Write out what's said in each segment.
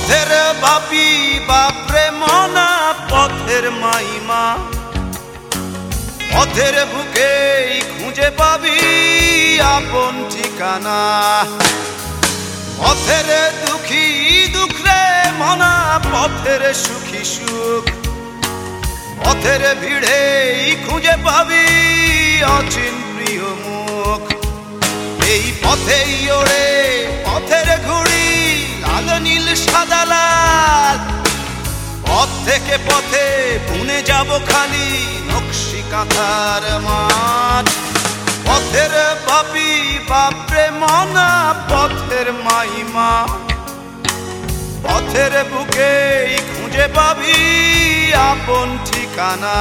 পথের বাপি বাপরে মনা পথের মাইমা, পথের বুকেই খুঁজে পাবি আপন ঠিকানা। পথের দুঃখী দুঃখ রে মনা পথের সুখী সুখ, পথের ভিড়েই খুঁজে পাবি অচিন প্রিয় মুখ। এই পথেই ওড়ে পথের ঘুড়ি লাল নীল সাদা লাল, পথ থেকে পথে বুনে যাব খালি নকশি কাঁথার মাঠ। পথের বাপি বাপরে মনা পথের মাইমা, পথের বুকেই খুঁজে পাবি আপন ঠিকানা।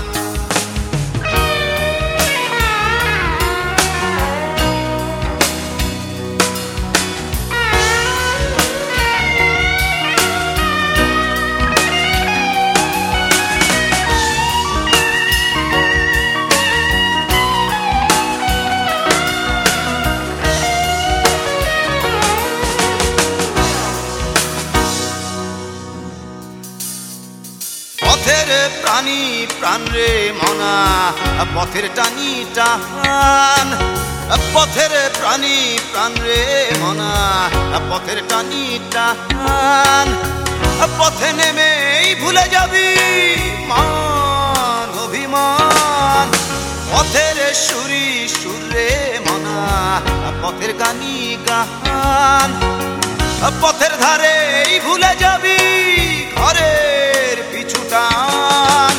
পথের প্রাণী প্রাণ রে মনা পথের টানি টান, পথের প্রাণী প্রাণ রে মনা পথের টানি টান। পথে নেমেই ভুলে যাবি মান অভিমান, পথের সুরি সুর রে মনা পথের গানি গান। পথের ধারেই ভুলে যাবি ঘরের পিছু টান।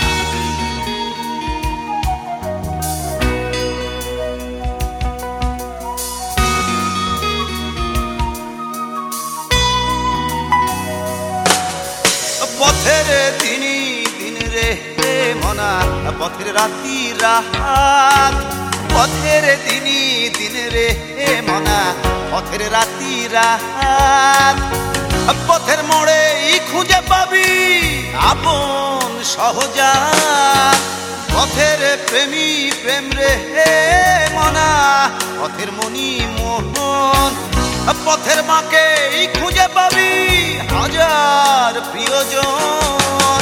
পথের দিনই দিন রে মনা পথের রাতি রাত, পথের দিনই দিন রে মনা পথের রাতি রাত। পথের মোড়েই খুঁজে পাবি আপন সহজাত, পথের প্রেমী প্রেম রে মনা পথের মনি মোহন। পথের মাকেই খুঁজে পাবি হাজার প্রিয়জন।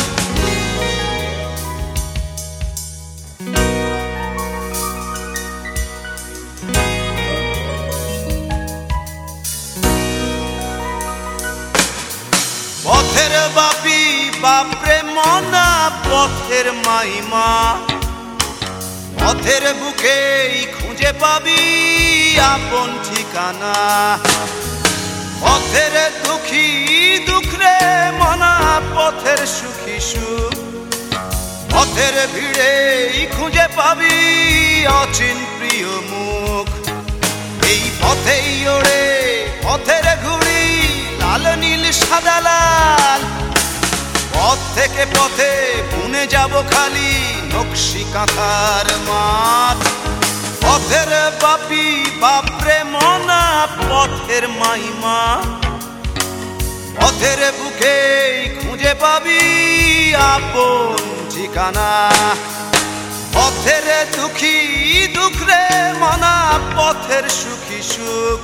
পথের বাপি বাপরে মনা পথের মাইমা, পথের বুকেই খুঁজে পাবি আপন ঠিকানা। পথের দুঃখী দুঃখ রে মনা পথের সুখী সুখ, পথের ভিড়েই খুঁজে পাবি অচিন প্রিয় মুখ। এই পথেই ওড়ে পথের ঘুড়ি লাল নীল সাদা লাল, পথ থেকে পথে বুনে যাব খালি নকশি কাঁথার মাঠ। পথের বাপি বাপরে মনা পথের মাইমা, পথের বুকেই খুঁজে পাবি আপন ঠিকানা। পথের দুঃখী দুঃখ রে মনা পথের সুখী সুখ,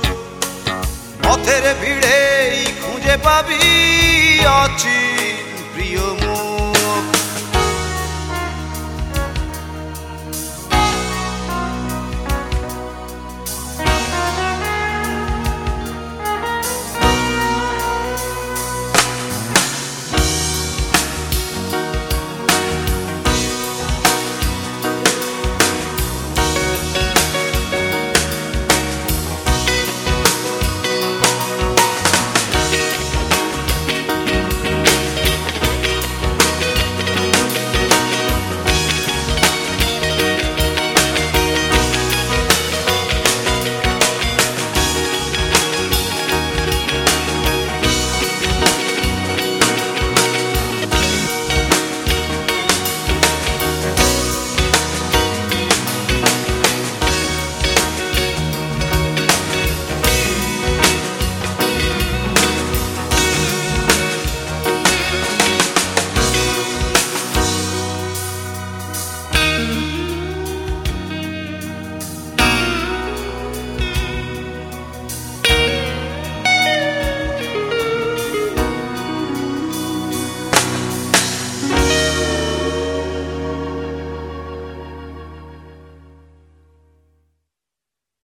পথের ভিড়েই খুঁজে পাবি অচিন প্রিয়।